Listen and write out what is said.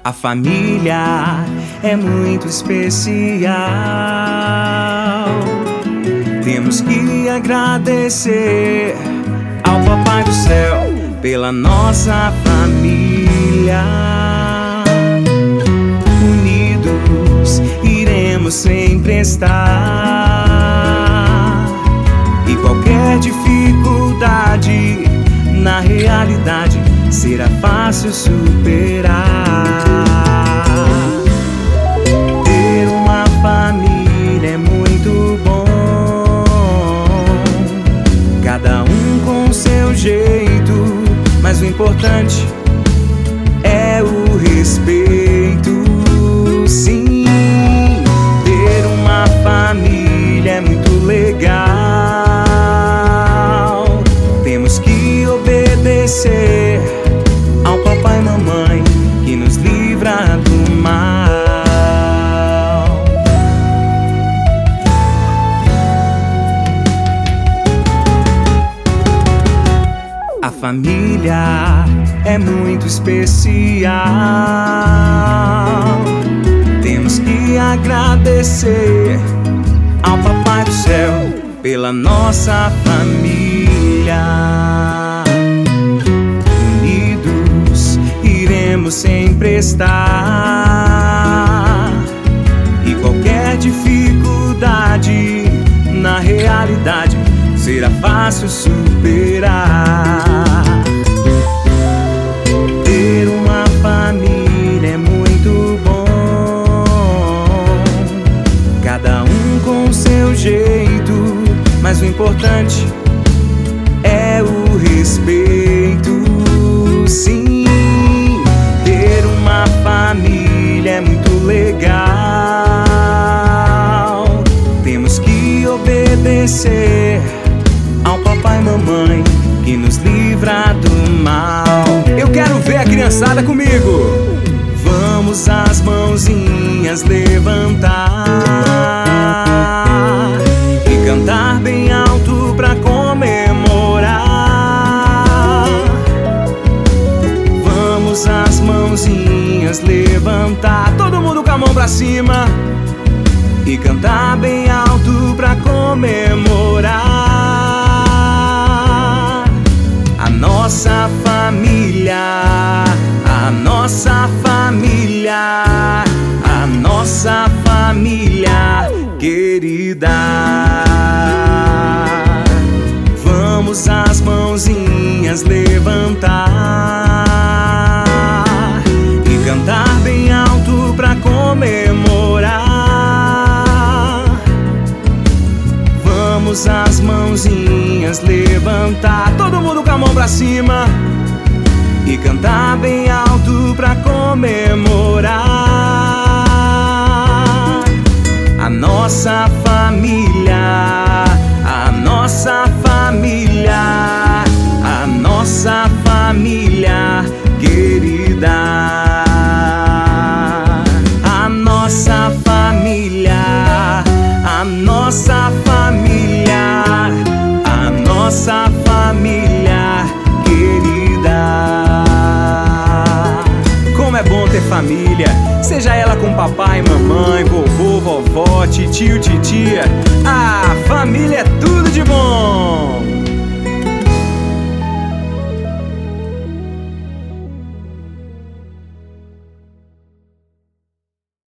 A família é muito especial. Temos que agradecer ao Papai do Céu pela nossa família. Unidos iremos sempre estar, e qualquer dificuldade na realidade será fácil superar. Ter uma família é muito bom, cada um com o seu jeito, mas o importante é o respeito. Sim, ter uma família é muito legal. Temos que obedecer ao papai e mamãe que nos livra do mal. A família é muito especial. Temos que agradecer ao Papai do Céu pela nossa família. Unidos iremos sempre estar, e qualquer dificuldade na realidade será fácil superar. Ter uma família é muito bom, cada um com o seu jeito, mas o importante é o respeito. Sim, ter uma família é muito legal. Temos que obedecer ao papai e mamãe que nos livra do mal. Eu quero ver a criançada comigo. Vamos as mãozinhas levantar e cantar bem alto pra comemorar. Vamos as mãozinhas levantar, todo mundo com a mão pra cima, e cantar bem alto pra comemorar. A nossa família, a nossa família, a nossa família querida. Vamos as mãozinhas levantar e cantar bem alto pra comemorar. Vamos as mãozinhas levantar, todo mundo com a mão pra cima, e cantar bem alto pra comemorar. A nossa família, a nossa família, a nossa família querida. A nossa família, a nossa família, a nossa família querida. Como é bom ter família, seja ela com papai, mamãe, vovô, vovó, titio, titia.